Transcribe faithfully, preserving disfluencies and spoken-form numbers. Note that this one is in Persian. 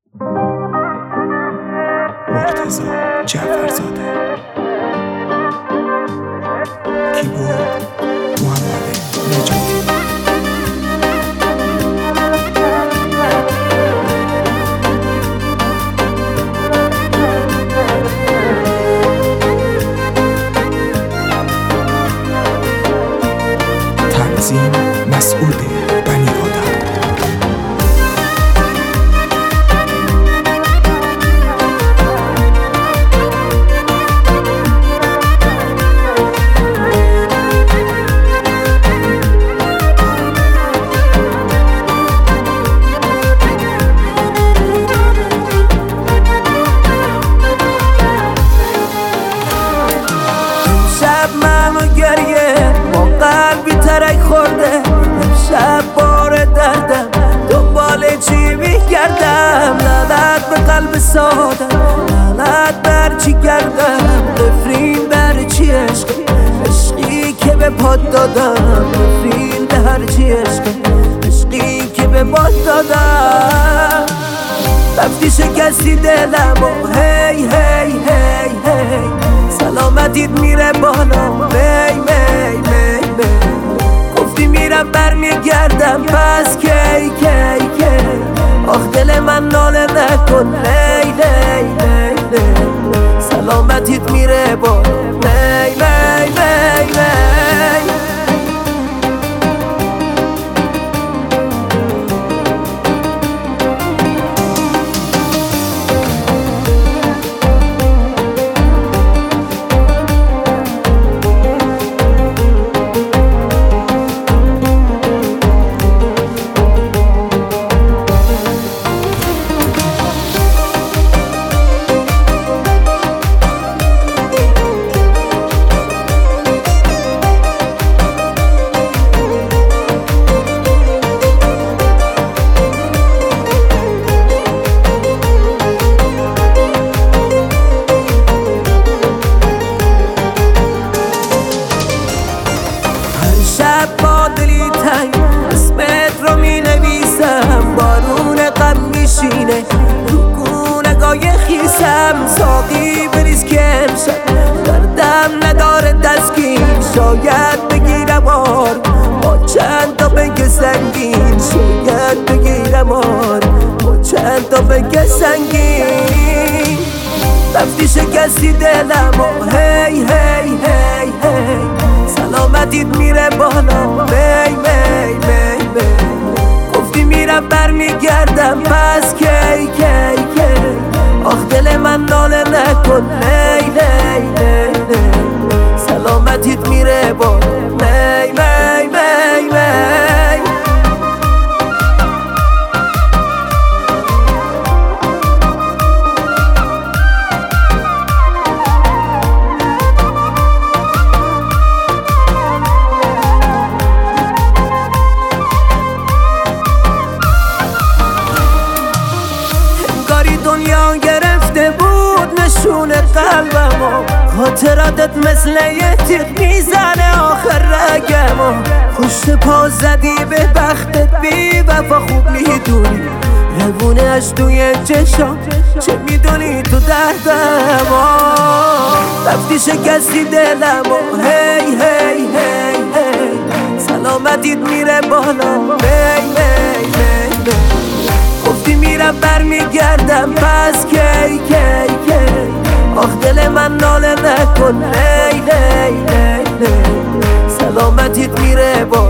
مرتضی جعفرزاده. کیبورد محمد نجاتی. تنظیم مسعود بنی آدم. شب منو گریه با قلبی ترک خورده، شب بار دردم دنبال چی میگردم، لعنت به قلب سادم، لعنت بر چی کردم، نفرین بر چی عشق، عشقی که به پاد دادم، نفرین به هر چی عشق، عشقی که به پاد دادم. رفتی شکستی دلم و هی هی هی هی سلامتیت میره بالا، می می می می گفتی میرم برمیگردم، پس کی کی کی آخ دل من ناله نکن، لی لی لی لی سلامتیت میره بالا، می می می می شب با دلی تنگ اسمت رو می نویسم، بارون غم میشینه رو گونه‌گاه خیسم، ساقی بریز که امشب دردم نداره تسکین، شاید بگیرم آر با چند تا بگه سنگین، شاید بگیرم آر با چند تا بگه سنگین. رفتی شکستی دلم و هی هی هی هی سلامتیت میره بالا، می می می می گفتی میرم برمیگردم، پس کی کی کی آخ دل من ناله نکن، لی لی لی لی سلامتیت میره بالا، می می می می دنیا گرفته بود نشون قلبمو، خاطراتت مثل یه تیغ میزنه آخر رگمو، پشت پا زدی به بختت بی وفا، خوب میدونی روونه‌اش توی چشام، چه میدونی تو دردمو. رفتی شکستی دلمو هی هی هی هی سلامتیت میره بالا، می می می می گفتی میرم برمیگردم، پس کی کی کی آخ دل من ناله نکن، لی لی لی لی سلامتیت میره بالا.